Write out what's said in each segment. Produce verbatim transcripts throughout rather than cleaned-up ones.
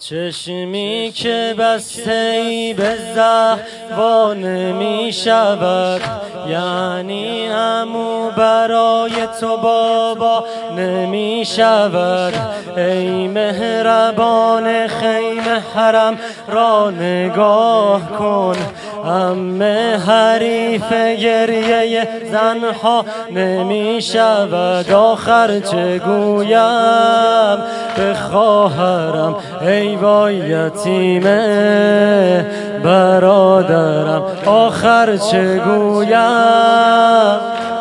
چشمی که بسته ای به زهوا نمی شود، یعنی عمو برای تو بابا نمی شود. ای مهربان خیمه حرم را نگاه کن، عمه حریف گریه زنها نمی شود. آخر چه گویم به خواهرم، ای وای یتیمه برادرم. آخر چه گویم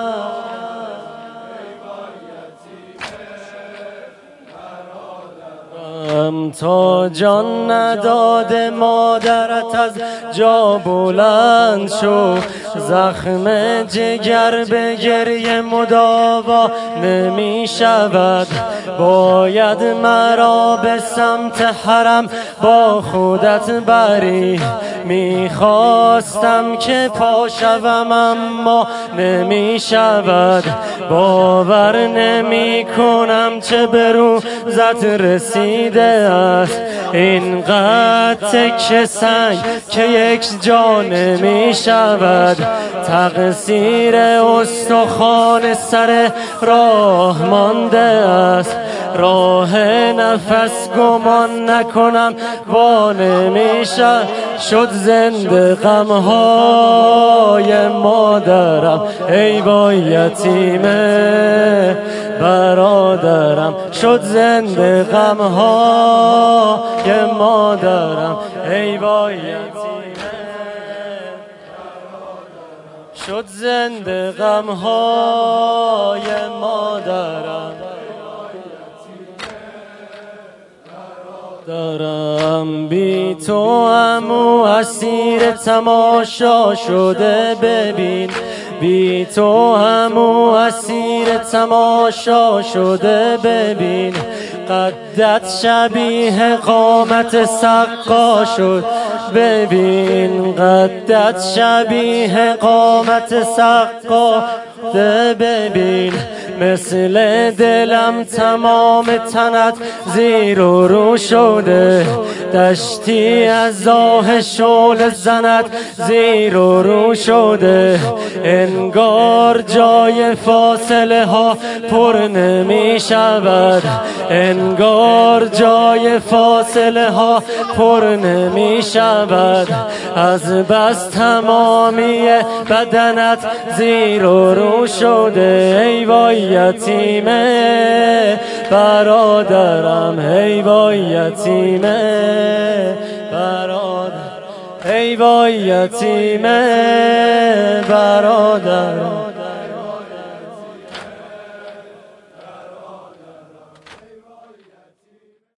تا جان نداده مادرت از جا بلند شو، زخم جگر به گریه مداوا نمی شود. باید مرا به سمت حرم با خودت بری، میخواستم که پا شوم اما نمی شود. باور نمی کنم چه به روزت رسیده است اینقدر تکه سنگ که یک جا نمی شود. تقصیر استخوان سر راه مانده است، راه نفس گمان نکنم وا نمی شود. شد زنده غمهای مادرم، ای وای یتیمه برادرم. شد زنده غمهای مادرم، ای وای یتیمه شد زنده غمهای مادرم. دارم بی تو عمو اسیر تماشا شده، ببین بی تو عمو اسیر تماشا شده. ببین قدت شبیه قامت سقا شد، ببین قدت شبیه قامت سقا. ببین مثل دلم تمام تنت زیر و رو شده، دشتی از آه شعله زنت زیر و رو شده. انگار جای فاصله ها پر نمی شود، انگار جای فاصله ها پر نمی شود. از بس تمامی بدنت زیر و رو شده، ای وای یتیمه برادرم، ای وای یتیمه برادرم، ای وای یتیمه برادرم.